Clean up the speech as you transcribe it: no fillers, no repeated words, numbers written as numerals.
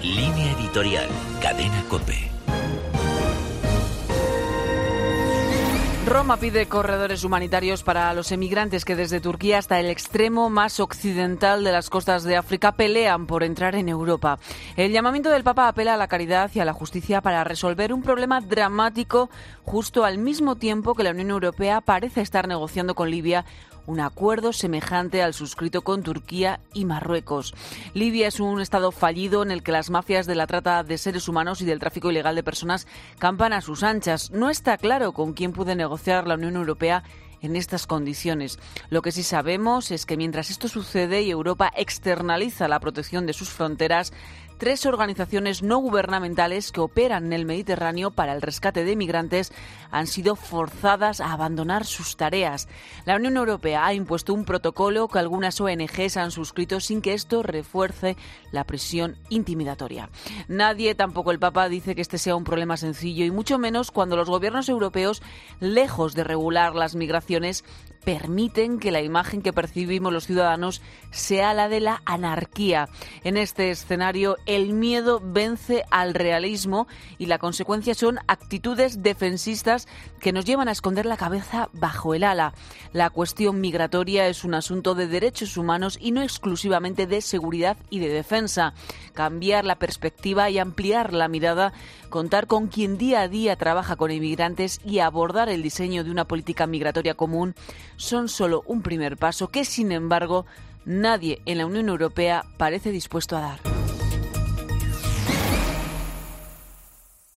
Línea editorial, Cadena COPE. Roma pide corredores humanitarios para los emigrantes que desde Turquía hasta el extremo más occidental de las costas de África pelean por entrar en Europa. El llamamiento del Papa apela a la caridad y a la justicia para resolver un problema dramático justo al mismo tiempo que la Unión Europea parece estar negociando con Libia un acuerdo semejante al suscrito con Turquía y Marruecos. Libia es un estado fallido en el que las mafias de la trata de seres humanos y del tráfico ilegal de personas campan a sus anchas. No está claro con quién puede negociar la Unión Europea en estas condiciones. Lo que sí sabemos es que mientras esto sucede y Europa externaliza la protección de sus fronteras, 3 organizaciones no gubernamentales que operan en el Mediterráneo para el rescate de migrantes han sido forzadas a abandonar sus tareas. La Unión Europea ha impuesto un protocolo que algunas ONGs han suscrito sin que esto refuerce la presión intimidatoria. Nadie, tampoco el Papa, dice que este sea un problema sencillo y mucho menos cuando los gobiernos europeos, lejos de regular las migraciones, permiten que la imagen que percibimos los ciudadanos sea la de la anarquía. En este escenario, el miedo vence al realismo y la consecuencia son actitudes defensistas que nos llevan a esconder la cabeza bajo el ala. La cuestión migratoria es un asunto de derechos humanos y no exclusivamente de seguridad y de defensa. Cambiar la perspectiva y ampliar la mirada, contar con quien día a día trabaja con inmigrantes y abordar el diseño de una política migratoria común son solo un primer paso que, sin embargo, nadie en la Unión Europea parece dispuesto a dar.